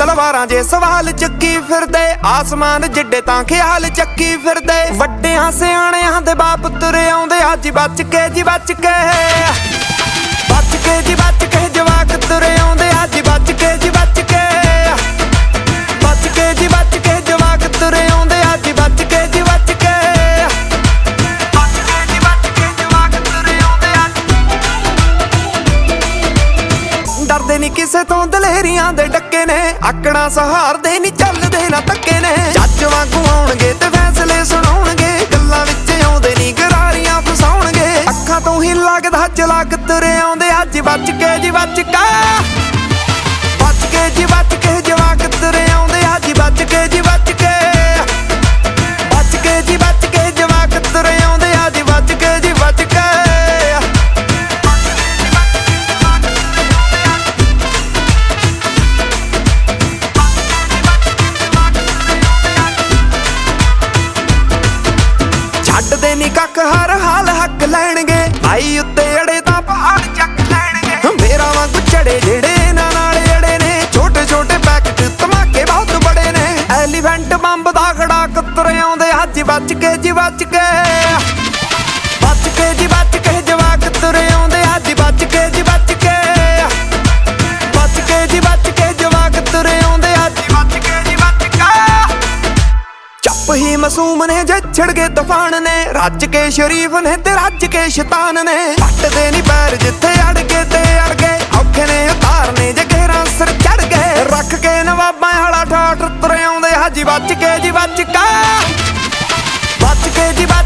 ਤਲਵਾਰਾਂ ਜੇ ਸਵਾਲ ਚੱਕੀ ਫਿਰਦੇ, ਆਸਮਾਨ ਜਿੱਡੇ ਤਾਂ ਖਿਆਲ ਚੱਕੀ ਫਿਰਦੇ। ਵੱਡਿਆਂ ਸਿਆਣਿਆਂ ਦੇ ਬਾਪ ਤੁਰੇ ਆਉਂਦੇ ਅੱਜ ਬਚ ਕੇ ਜੀ ਬਚ ਕੇ, ਬਚ ਕੇ ਜੀ ਬਚ ਕੇ ਜਵਾਕ ਤੁਰੇ ਆਉਂਦੇ ਅੱਜ ਬਚ ਕੇ ਜੀ ਬਚ ਕੇ, ਬਚ ਕੇ ਜੀ ਬਚ ਕੇ ਜਵਾਕ ਤੁਰੇ ਆਉਂਦੇ ਅੱਜ ਬਚ ਕੇ ਜੀ ਬਚ ਕੇ, ਬਚ ਕੇ ਜੀ ਬਚ ਕੇ ਜਵਾਕ ਤੁਰੇ ਆਉਂਦੇ ਅੱਜ। ਡਰਦੇ ਨੀ ਕਿਸੇ ਤੋਂ ਦਲੇਰੀਆਂ ਦੇ ਡੱਕੇ ਨੇ, ਆਕੜਾਂ ਸਹਾਰਦੇ ਨੀ ਚੱਲਦੇ ਨਾ ਧੱਕੇ ਨੇ। ਜੱਜ ਵਾਂਗੂ ਆਉਣਗੇ ਤੇ ਫੈਸਲੇ ਸੁਣਾਉਣਗੇ, ਗੱਲਾਂ ਵਿੱਚ ਆਉਂਦੇ ਨੀ ਗਰਾਰੀਆਂ ਫਸਾਉਣਗੇ। ਅੱਖਾਂ ਤੋਂ ਹੀ ਲੱਗਦਾ ਚਲਾਕ ਤੁਰੇ ਆਉਂਦੇ ਅੱਜ ਬਚ ਕੇ ਜੀ ਬਚ ਕੇ, ਬਚ ਕੇ ਜੀ ਬਚ ਕੇ ਜਵਾਕ ਤੁਰੇ ਆਉਂਦੇ ਅੱਜ ਬਚ ਕੇ ਜੀ ਬਚ ਕੇ, ਬਚ ਕੇ ਜੀ ਬਚ ਕੇ ਜਵਾਕ ਤੁਰੇ ਆਉਂਦੇ ਅੱਜ ਬਚ ਕੇ ਜੀ ਬਚ ਕੇ। ਛੱਡਦੇ ਨੀ ਕੱਖ ਹਰ ਹਾਲ ਹੱਕ ਲੈਣਗੇ, ਆਈ ਉੱਤੇ ਅੜੇ ਤਾਂ ਪਹਾੜ ਚੱਕ ਲੈਣਗੇ। ਮੇਰਾ ਵਾਂਗੂ ਚੜੇ ਜਿਹੜੇ ਇਹਨਾਂ ਨਾਲ ਅੜੇ ਨੇ, ਛੋਟੇ ਛੋਟੇ ਪੈਕਟ ਧਮਾਕੇ ਬਹੁਤ ਬੜੇ ਨੇ। ਐਲੀਫੈਂਟ ਬੰਬ ਦਾ ਖੜਾ ਤੁਰੇ ਆਉਂਦੇ ਅੱਜ ਬਚ ਕੇ ਜੀ ਬਚ ਕੇ, ਬਚ ਕੇ ਜੀ ਬਚ ਕੇ ਜਵਾਕ ਤੁਰੇ ਆਉਂਦੇ ਅੱਜ ਬਚ ਕੇ ਜੀ ਬਚ ਕੇ, ਬਚ ਕੇ ਜੀ ਬਚ ਕੇ ਜਵਾਕ ਤੁਰੇ ਆਉਂਦੇ ਅੱਜ ਬਚ ਕੇ ਜੀ ਬਚ ਕੇ। ਚੱਪ ਹੀ ਮਾਸੂਮ ਨੇ ਜੇ ਛਿੜ ਗਏ ਤੂਫਾਨ ਨੇ, ਰੱਜ ਕੇ ਸ਼ਰੀਫ ਨੇ ਤੇ ਰੱਜ ਕੇ ਸ਼ੈਤਾਨ ਨੇ। ਪੱਟਦੇ ਨੀ ਪੈਰ ਜਿੱਥੇ ਅੜ ਗਏ ਤੇ ਅੜ ਗਏ, ਔਖੇ ਨੇ ਉਤਾਰਨੇ ਜੇ ਗਹਿਰਾਂ ਸਿਰ ਚੜ ਗਏ। ਰੱਖ ਕੇ ਨਵਾਬਾਂ ਵਾਲਾ ਠਾਠ ਤੁਰੇ ਆਉਂਦੇ ਅੱਜ ਬਚ ਕੇ ਜੀ ਬਚ ਕੇ, ਬਚ ਕੇ ਜੀ ਬਚ